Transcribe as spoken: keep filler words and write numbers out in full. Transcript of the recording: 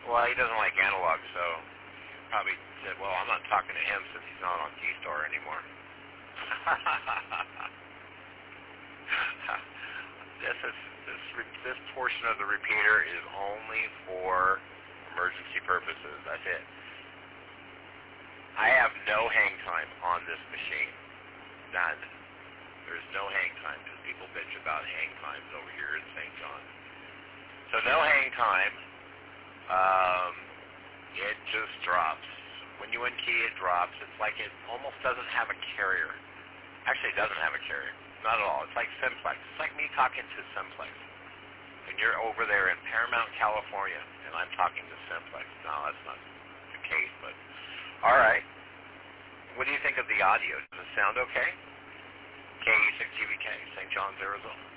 Well, he doesn't like analog, so probably said, well, I'm not talking to him since he's not on G-Star anymore. this is this this portion of the repeater is only for emergency purposes. That's it. I have no hang time on this machine. None. There's no hang time because people bitch about hang times over here in Saint John. So no hang time. Um, it just drops. When you unkey, it drops. It's like it almost doesn't have a carrier. Actually, it doesn't have a carrier. Not at all. It's like Simplex. It's like me talking to Simplex. And you're over there in Paramount, California, and I'm talking to Simplex. No, that's not the case, but all right. What do you think of the audio? Does it sound okay? K E six G V K, Saint John's, Arizona.